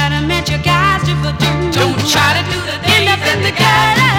sentiment you guys do for two. Don't try to do the things in the girl.